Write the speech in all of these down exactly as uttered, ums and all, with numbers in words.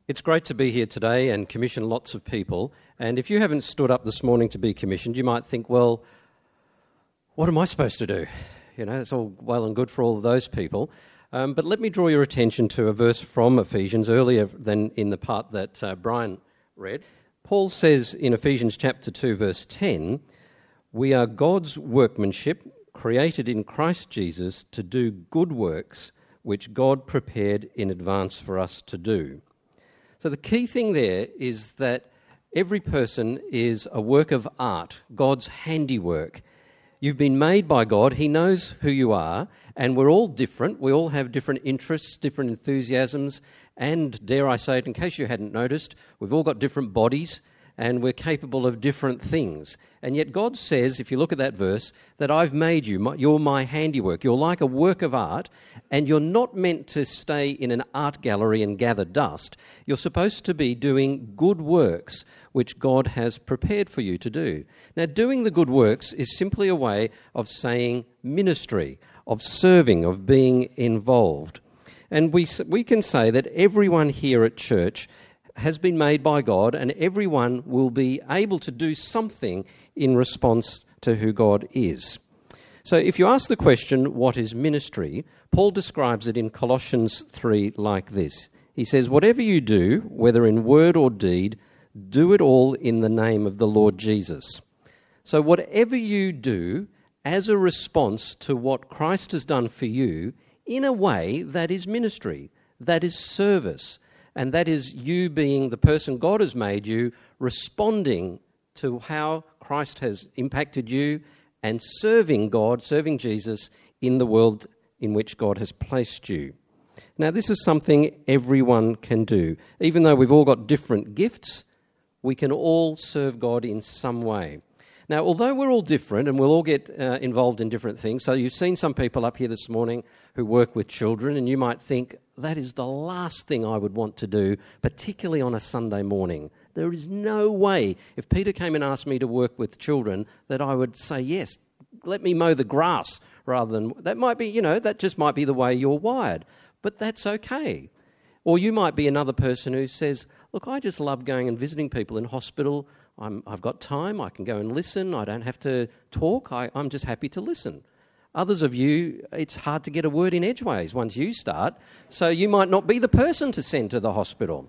It's great to be here today and commission lots of people. And if you haven't stood up this morning to be commissioned, you might think, well, what am I supposed to do? You know, it's all well and good for all of those people. Um, but let me draw your attention to a verse from Ephesians earlier than in the part that uh, Brian read. Paul says in Ephesians chapter two, verse ten, "We are God's workmanship, created in Christ Jesus to do good works, which God prepared in advance for us to do." So the key thing there is that every person is a work of art, God's handiwork. You've been made by God, He knows who you are, and we're all different. We all have different interests, different enthusiasms, and dare I say it, in case you hadn't noticed, we've all got different bodies, and we're capable of different things. And yet God says, if you look at that verse, that I've made you, you're my handiwork. You're like a work of art, and you're not meant to stay in an art gallery and gather dust. You're supposed to be doing good works, which God has prepared for you to do. Now, doing the good works is simply a way of saying ministry, of serving, of being involved. And we we can say that everyone here at church has been made by God, and everyone will be able to do something in response to who God is. So if you ask the question, what is ministry? Paul describes it in Colossians three like this. He says, "Whatever you do, whether in word or deed, do it all in the name of the Lord Jesus." So whatever you do as a response to what Christ has done for you, in a way, that is ministry, that is service. And that is you being the person God has made you, responding to how Christ has impacted you and serving God, serving Jesus in the world in which God has placed you. Now, this is something everyone can do. Even though we've all got different gifts, we can all serve God in some way. Now, although we're all different and we'll all get uh, involved in different things, so you've seen some people up here this morning who work with children, and you might think, that is the last thing I would want to do, particularly on a Sunday morning. There is no way, if Peter came and asked me to work with children, that I would say, yes, let me mow the grass, rather than, that might be, you know, that just might be the way you're wired. But that's okay. Or you might be another person who says, look, I just love going and visiting people in hospital. I'm, I've got time, I can go and listen, I don't have to talk, I, I'm just happy to listen. Others of you, it's hard to get a word in edgeways once you start, so you might not be the person to send to the hospital.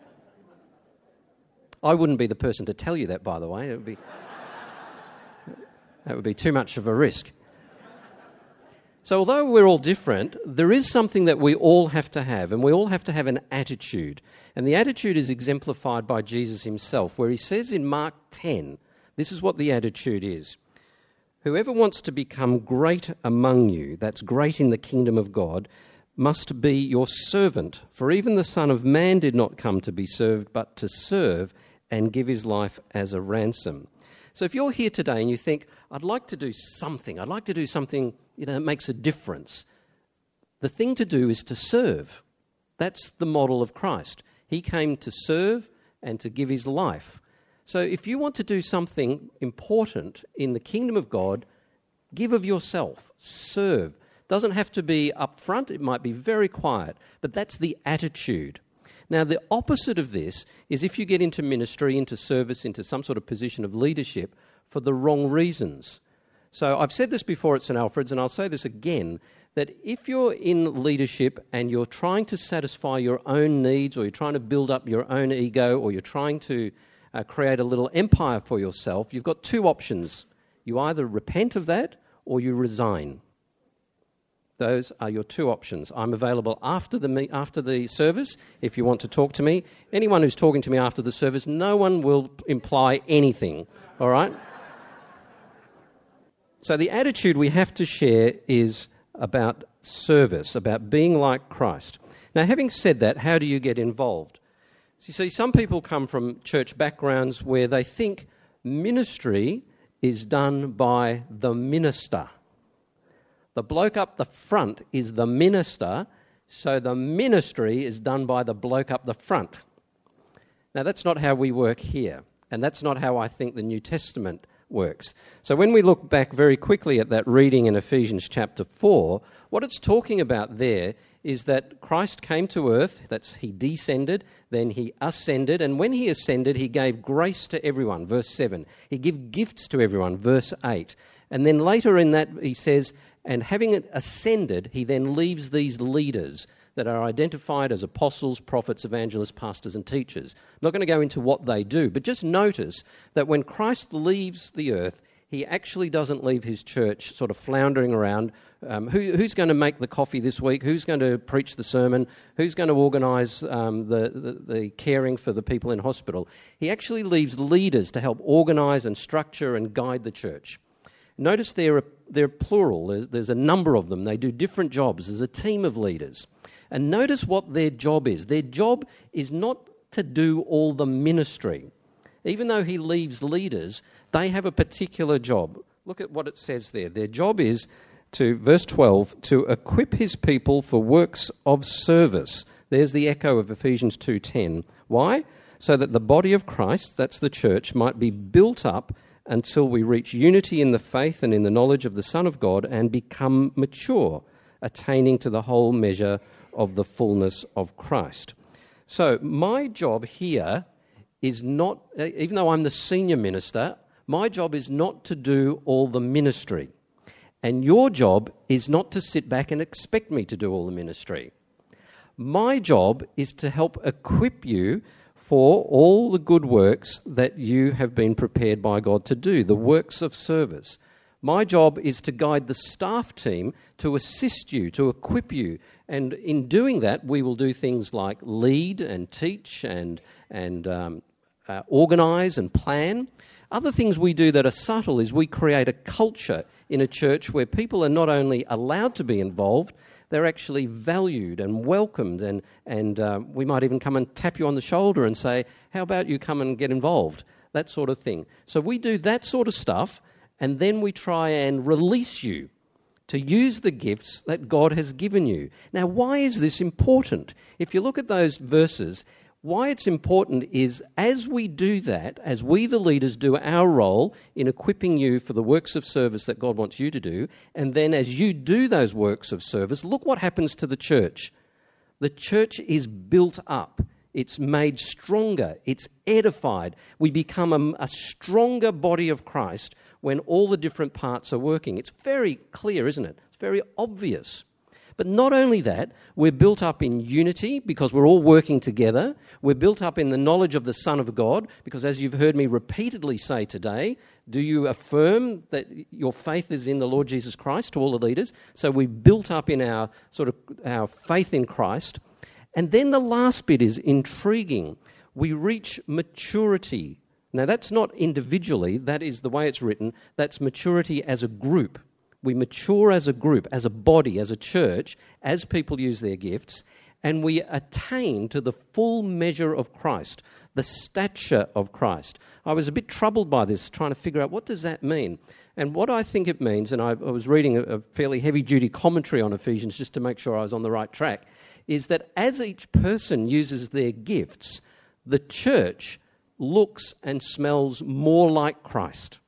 I wouldn't be the person to tell you that, by the way. It would be, that would be too much of a risk. So although we're all different, there is something that we all have to have, and we all have to have an attitude. And the attitude is exemplified by Jesus himself, where he says in Mark ten, this is what the attitude is. "Whoever wants to become great among you," that's great in the kingdom of God, "must be your servant. For even the Son of Man did not come to be served, but to serve and give his life as a ransom." So if you're here today and you think, I'd like to do something, I'd like to do something, you know, that makes a difference, the thing to do is to serve. That's the model of Christ. He came to serve and to give his life. So if you want to do something important in the kingdom of God, give of yourself, serve. Doesn't have to be up front, it might be very quiet, but that's the attitude. Now, the opposite of this is if you get into ministry, into service, into some sort of position of leadership for the wrong reasons. So I've said this before at St Alfred's, and I'll say this again, that if you're in leadership and you're trying to satisfy your own needs, or you're trying to build up your own ego, or you're trying to uh, create a little empire for yourself, you've got two options. You either repent of that or you resign. Those are your two options. I'm available after the after the service if you want to talk to me. Anyone who's talking to me after the service, no one will imply anything, all right? So the attitude we have to share is about service, about being like Christ. Now, having said that, how do you get involved? So you see, some people come from church backgrounds where they think ministry is done by the minister. The bloke up the front is the minister, so the ministry is done by the bloke up the front. Now, that's not how we work here, and that's not how I think the New Testament works. So when we look back very quickly at that reading in Ephesians chapter four, what it's talking about there is that Christ came to earth, that's he descended, then he ascended, and when he ascended, he gave grace to everyone, verse seven. He gave gifts to everyone, verse eight. And then later in that he says, and having ascended, he then leaves these leaders that are identified as apostles, prophets, evangelists, pastors and teachers. I'm not going to go into what they do, but just notice that when Christ leaves the earth, he actually doesn't leave his church sort of floundering around. Um, who, who's going to make the coffee this week? Who's going to preach the sermon? Who's going to organise um, the, the, the caring for the people in hospital? He actually leaves leaders to help organise and structure and guide the church. Notice they're, they're plural. There's, there's a number of them. They do different jobs. There's a team of leaders. And notice what their job is. Their job is not to do all the ministry. Even though he leaves leaders, they have a particular job. Look at what it says there. Their job is to, verse twelve, to equip his people for works of service. There's the echo of Ephesians two ten. Why? So that the body of Christ, that's the church, might be built up until we reach unity in the faith and in the knowledge of the Son of God and become mature, attaining to the whole measure of the fullness of Christ. So my job here is not, even though I'm the senior minister, my job is not to do all the ministry. And your job is not to sit back and expect me to do all the ministry. My job is to help equip you for all the good works that you have been prepared by God to do, the works of service. My job is to guide the staff team to assist you, to equip you. And in doing that, we will do things like lead and teach and, and um, uh, organise and plan. Other things we do that are subtle is we create a culture in a church where people are not only allowed to be involved, they're actually valued and welcomed, and, and uh, we might even come and tap you on the shoulder and say, how about you come and get involved? That sort of thing. So we do that sort of stuff, and then we try and release you to use the gifts that God has given you. Now, why is this important? If you look at those verses, why it's important is as we do that, as we the leaders do our role in equipping you for the works of service that God wants you to do, and then as you do those works of service, look what happens to the church. The church is built up. It's made stronger. It's edified. We become a, a stronger body of Christ when all the different parts are working. It's very clear, isn't it? It's very obvious. But not only that, we're built up in unity because we're all working together. We're built up in the knowledge of the Son of God because, as you've heard me repeatedly say today, do you affirm that your faith is in the Lord Jesus Christ to all the leaders? So we're built up in our sort of our faith in Christ. And then the last bit is intriguing. We reach maturity. Now, that's not individually. That is the way it's written. That's maturity as a group. We mature as a group, as a body, as a church, as people use their gifts, and we attain to the full measure of Christ, the stature of Christ. I was a bit troubled by this, trying to figure out what does that mean. And what I think it means, and I, I was reading a, a fairly heavy-duty commentary on Ephesians just to make sure I was on the right track, is that as each person uses their gifts, the church looks and smells more like Christ.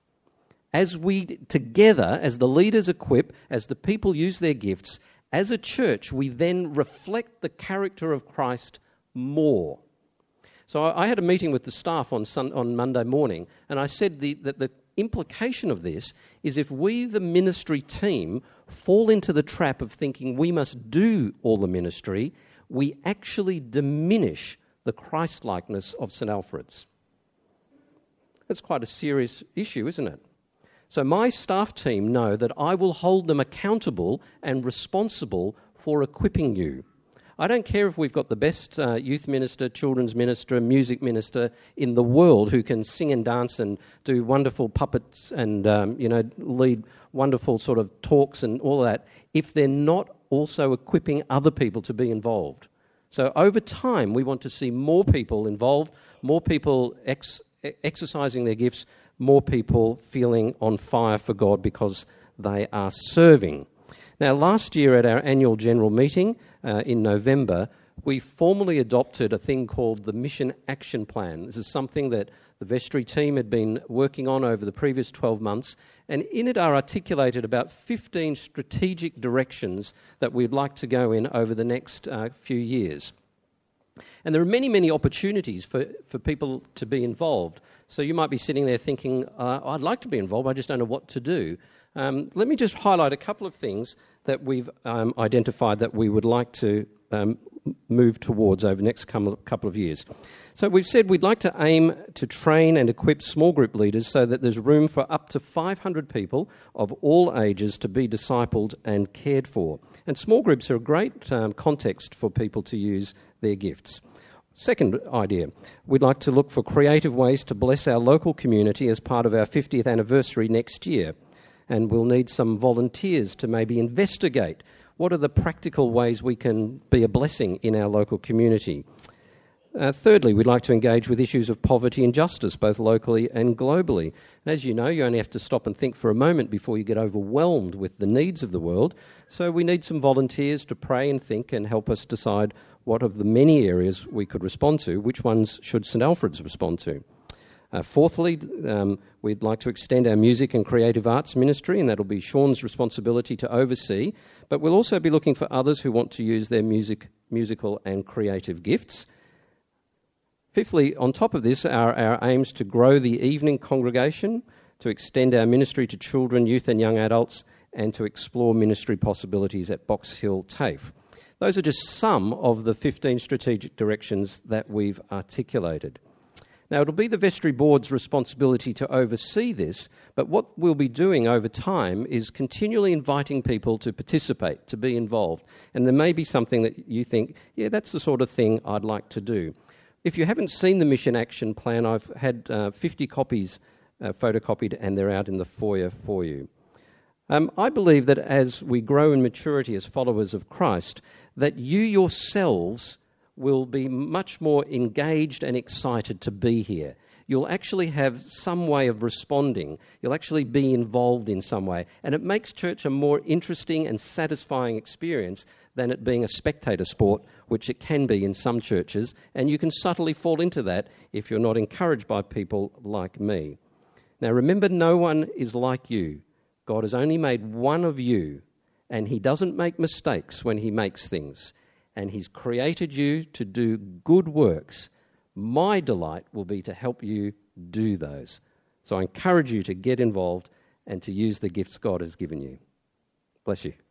As we together, as the leaders equip, as the people use their gifts, as a church, we then reflect the character of Christ more. So I, I had a meeting with the staff on sun, on Monday morning, and I said the, that the implication of this is if we, the ministry team, fall into the trap of thinking we must do all the ministry, we actually diminish the Christ-likeness of St Alfred's. That's quite a serious issue, isn't it? So my staff team know that I will hold them accountable and responsible for equipping you. I don't care if we've got the best uh, youth minister, children's minister, music minister in the world who can sing and dance and do wonderful puppets and um, you know lead wonderful sort of talks and all that, if they're not also equipping other people to be involved. So over time, we want to see more people involved, more people ex- exercising their gifts, more people feeling on fire for God because they are serving. Now, last year at our annual general meeting uh, in November, we formally adopted a thing called the Mission Action Plan. This is something that the vestry team had been working on over the previous twelve months, and in it are articulated about fifteen strategic directions that we'd like to go in over the next uh, few years. And there are many, many opportunities for, for people to be involved. So you might be sitting there thinking, uh, I'd like to be involved, I just don't know what to do. Um, let me just highlight a couple of things that we've um, identified that we would like to um, move towards over the next couple of years. So we've said we'd like to aim to train and equip small group leaders so that there's room for up to five hundred people of all ages to be discipled and cared for. And small groups are a great um, context for people to use their gifts. Second idea, we'd like to look for creative ways to bless our local community as part of our fiftieth anniversary next year. And we'll need some volunteers to maybe investigate what are the practical ways we can be a blessing in our local community. Uh, thirdly, we'd like to engage with issues of poverty and justice, both locally and globally. And as you know, you only have to stop and think for a moment before you get overwhelmed with the needs of the world. So we need some volunteers to pray and think and help us decide what of the many areas we could respond to, which ones should St Alfred's respond to. Uh, fourthly, um, we'd like to extend our music and creative arts ministry, and that'll be Sean's responsibility to oversee, but we'll also be looking for others who want to use their music, musical and creative gifts. Fifthly, on top of this are our aims to grow the evening congregation, to extend our ministry to children, youth and young adults, and to explore ministry possibilities at Box Hill TAFE. Those are just some of the fifteen strategic directions that we've articulated. Now, it'll be the Vestry Board's responsibility to oversee this, but what we'll be doing over time is continually inviting people to participate, to be involved. And there may be something that you think, yeah, that's the sort of thing I'd like to do. If you haven't seen the Mission Action Plan, I've had uh, fifty copies uh, photocopied, and they're out in the foyer for you. Um, I believe that as we grow in maturity as followers of Christ, that you yourselves will be much more engaged and excited to be here. You'll actually have some way of responding. You'll actually be involved in some way. And it makes church a more interesting and satisfying experience than it being a spectator sport, which it can be in some churches. And you can subtly fall into that if you're not encouraged by people like me. Now remember, no one is like you. God has only made one of you, and he doesn't make mistakes when he makes things. And he's created you to do good works. My delight will be to help you do those. So I encourage you to get involved and to use the gifts God has given you. Bless you.